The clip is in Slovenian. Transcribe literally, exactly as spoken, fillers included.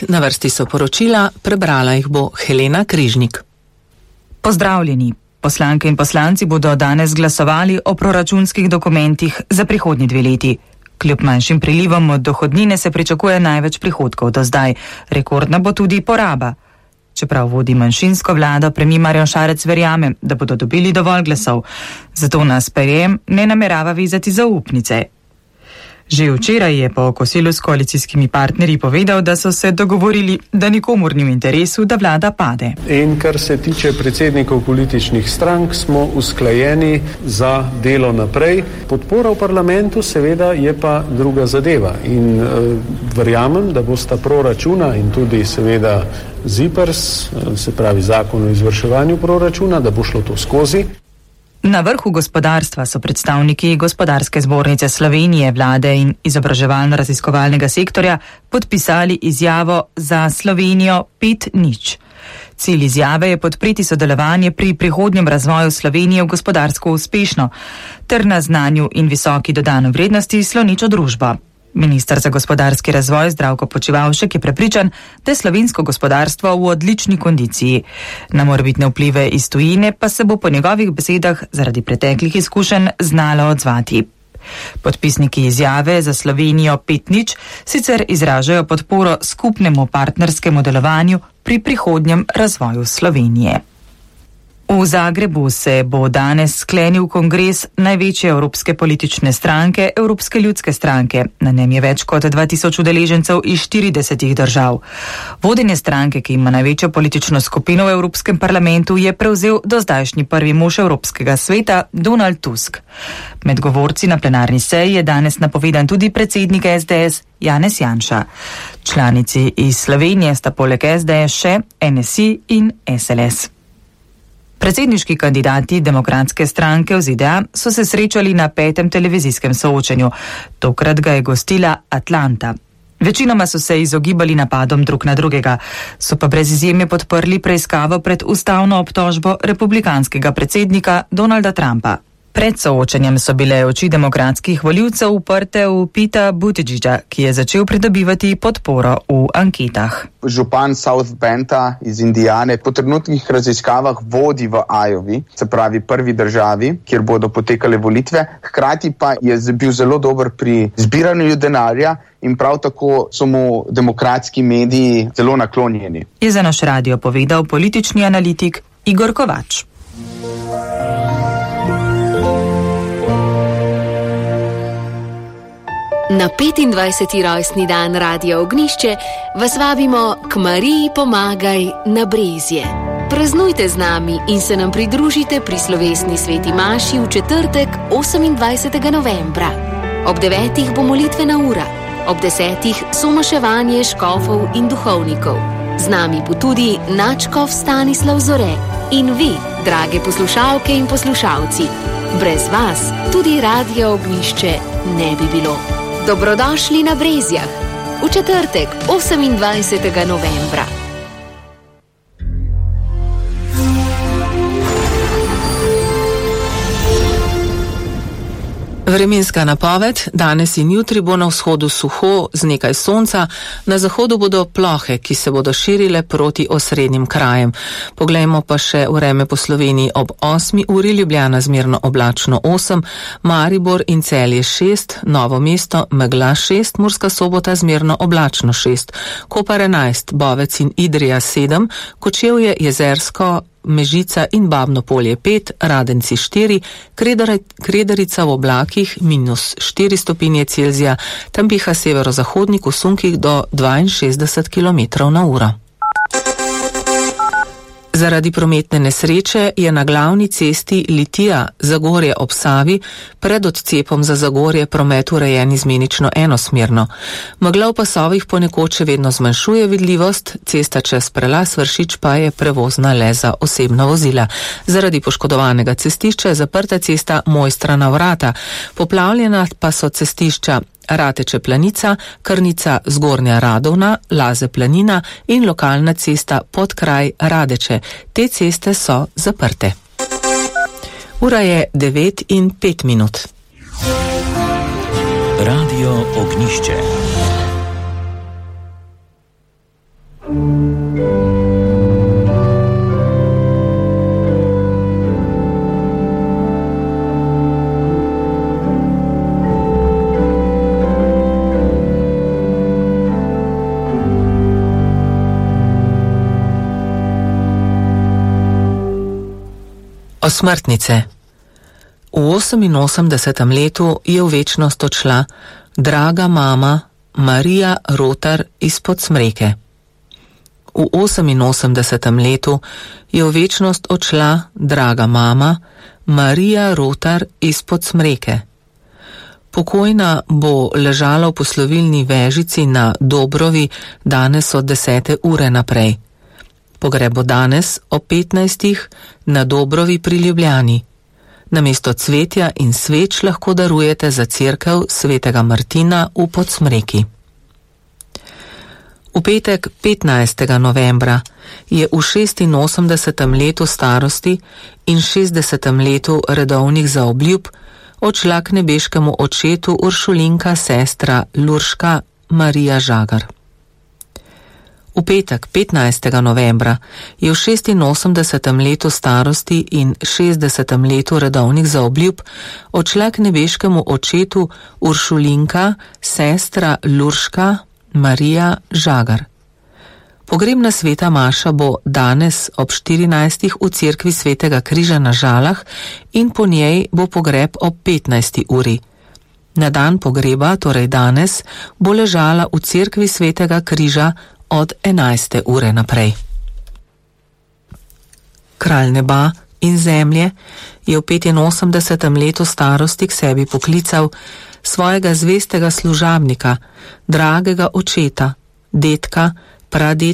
Na vrsti so poročila, prebrala jih bo Helena Križnik. Pozdravljeni. Poslanke in poslanci bodo danes glasovali o proračunskih dokumentih za prihodnji dve leti. Kljub manjšim prilivom od dohodnine se pričakuje največ prihodkov do zdaj. Rekordna bo tudi poraba. Čeprav vodi manjšinsko vlado, premijer Marjan Šarec verjame, da bodo dobili dovolj glasov. Zato na sprejem ne namerava vezati zaupnice. Že včeraj je po kosilu s koalicijskimi partnerji povedal, da so se dogovorili, da nikomur ni v interesu, da vlada pade. In kar se tiče predsednikov političnih strank, smo usklajeni za delo naprej. Podpora v parlamentu seveda je pa druga zadeva. In uh, verjamem, da bosta proračuna in tudi seveda ZIPRS, se pravi zakon o izvrševanju proračuna, da bo šlo to skozi. Na vrhu gospodarstva so predstavniki Gospodarske zbornice Slovenije, vlade in izobraževalno-raziskovalnega sektorja podpisali izjavo za Slovenijo pet nič. Cilj izjave je podpreti sodelovanje pri prihodnjem razvoju Slovenije v gospodarsko uspešno ter na znanju in visoki dodano vrednosti slonečo družbo. Minister za gospodarski razvoj Zdravko Počivalšek je prepričan, da je slovensko gospodarstvo v odlični kondiciji. Na morebitne vplive iz tujine pa se bo po njegovih besedah zaradi preteklih izkušenj znalo odzvati. Podpisniki izjave za Slovenijo pet nič sicer izražajo podporo skupnemu partnerskemu delovanju pri prihodnjem razvoju Slovenije. V Zagrebu se bo danes sklenil kongres največje evropske politične stranke, Evropske ljudske stranke. Na njem je več kot dva tisoč udeležencev iz štiridesetih držav. Vodenje stranke, ki ima največjo politično skupino v Evropskem parlamentu, je prevzel dozdajšnji prvi mož Evropskega sveta Donald Tusk. Med govorci na plenarni seji je danes napovedan tudi predsednik S D S Janez Janša. Članici iz Slovenije sta poleg S D S še N S I in S L S. Predsedniški kandidati demokratske stranke v Z D A so se srečali na petem televizijskem soočenju. Tokrat ga je gostila Atlanta. Večinoma so se izogibali napadom drug na drugega, so pa brez izjeme podprli preiskavo pred ustavno obtožbo republikanskega predsednika Donalda Trumpa. Pred soočenjem so bile oči demokratskih volivcev uprte v Peta Buttigiega, ki je začel pridobivati podporo v anketah. Župan South Benda iz Indijane po trenutnih raziskavah vodi v Iowi, se pravi prvi državi, kjer bodo potekale volitve, hkrati pa je bil zelo dober pri zbiranju denarja in prav tako so mu demokratski mediji zelo naklonjeni. Je za naš radio povedal politični analitik Igor Kovač. Na petindvajseti rojstni dan Radia Ognjišče vas vabimo k Mariji pomagaj na Brezje. Praznujte z nami in se nam pridružite pri slovesni sveti maši v četrtek osemindvajsetega novembra. Ob devetih bo molitvena ura, ob desetih somaševanje škofov in duhovnikov. Z nami bo tudi nadškof Stanislav Zore in vi, drage poslušalke in poslušalci. Brez vas tudi Radio Ognjišče ne bi bilo. Dobrodošli na Brezjah v četrtek osemindvajsetega novembra. Vremenska napoved: danes in jutri bo na vzhodu suho z nekaj sonca, na zahodu bodo plohe, ki se bodo širile proti osrednjim krajem. Poglejmo pa še vreme po Sloveniji. Ob osmi uri Ljubljana zmerno oblačno osem, Maribor in Celje šest, Novo mesto megla šest, Murska Sobota zmerno oblačno šest, Koper enajst, Bovec in Idrija sedem, Kočevje, Jezersko, Mežica in Babno Polje pet, Radenci štiri, Kredarica v oblakih minus štiri stopinje Celzija, tam piha severozahodnik v sunkih do dvainšestdeset kilometrov na uro. Zaradi prometne nesreče je na glavni cesti Litija Zagorje ob Savi pred odcepom za Zagorje promet urejen izmenično enosmerno. Megla v pasovih ponekod še vedno zmanjšuje vidljivost, cesta čez Prelaz Vršič pa je prevozna le za osebna vozila. Zaradi poškodovanega cestišča je zaprta cesta Mojstrana vrata, poplavljena pa so cestišča Rateče Planica, Krnica Zgornja Radovna, Laze Planina in lokalna cesta Podkraj Radeče. Te ceste so zaprte. Ura je devet in pet minut. Radio Ognjišče. Osmrtnice. V oseminosemdesetem letu je v večnost odšla draga mama Marija Rotar izpod Smreke. V oseminosemdesetem letu je v večnost odšla draga mama Marija Rotar izpod Smreke. Pokojna bo ležala v poslovilni vežici na Dobrovi danes od desete ure naprej. Pogreb bo danes o petnajstih na Dobrovi pri Ljubljani. Namesto cvetja in sveč lahko darujete za cerkev svetega Martina v Podsmreki. V petek petnajstega novembra je v šestinosemdesetem letu starosti in šestdesetem letu redovnih zaobljub odšla k nebeškemu očetu uršulinka sestra Lurška Marija Žagar. V petek petnajstega novembra je v šestinosemdesetem letu starosti in šestdesetem letu redovnih zaobljub odšla k nebeškemu očetu uršulinka sestra Lurška Marija Žagar. Pogrebna sveta maša bo danes ob štirinajstih v cerkvi Svetega križa na Žalah in po njej bo pogreb ob petnajsti uri. Na dan pogreba, torej danes, bo ležala v cerkvi Svetega križa od enajste ure naprej. Kralj neba in zemlje je v petinosemdesetem letu starosti k sebi poklical svojega zvestega služabnika, dragega očeta, dedka, pradedka